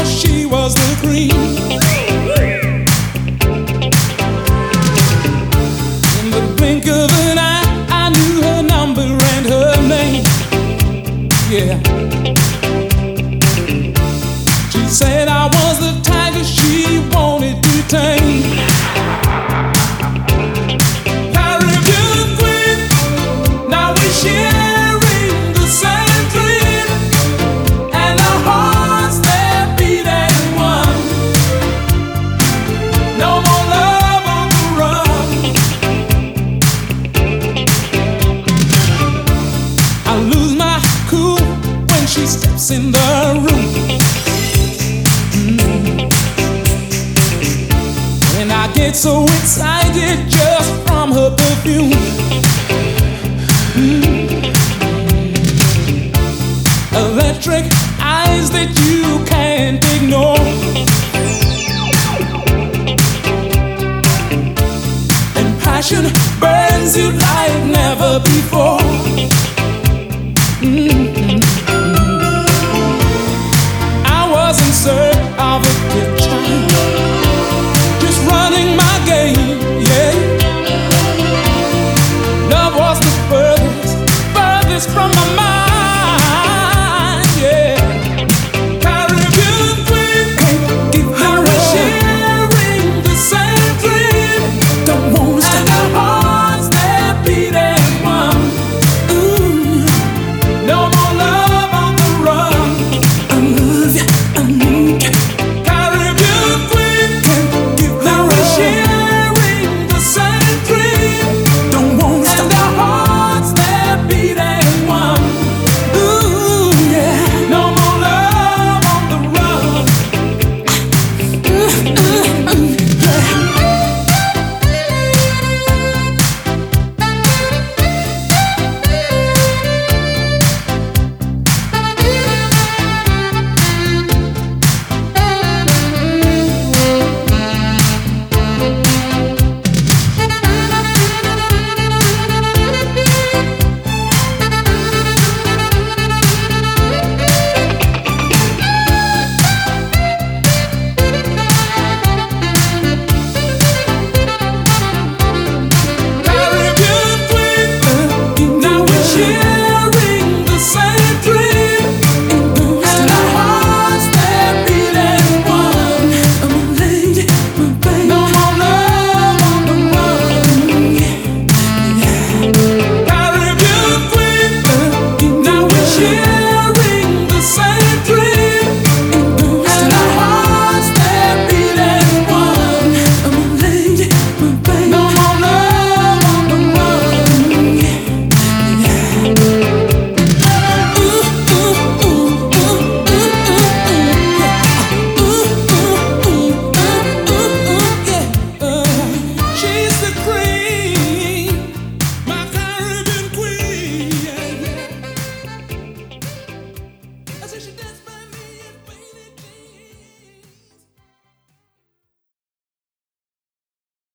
she was the cream. In the blink of an eye, I knew her number and her name. Yeah. She said I was the tiger she wanted to tame. Caribbean queen, now we're sharing the same dream, and our hearts they're beating one. No more love on the run. I lose my cool when she steps in the room. And I get so excited just from her perfume. Electric eyes that you can't ignore. And passion burns you like never before. I was in search of a picture, just running my game, yeah. Love was the furthest from my mind, yeah. Caribbean queen, can't give her a sharing the same dream. Don't wanna stop. And our hearts they're beating one. Ooh, no more love on the run. I love you, I love you.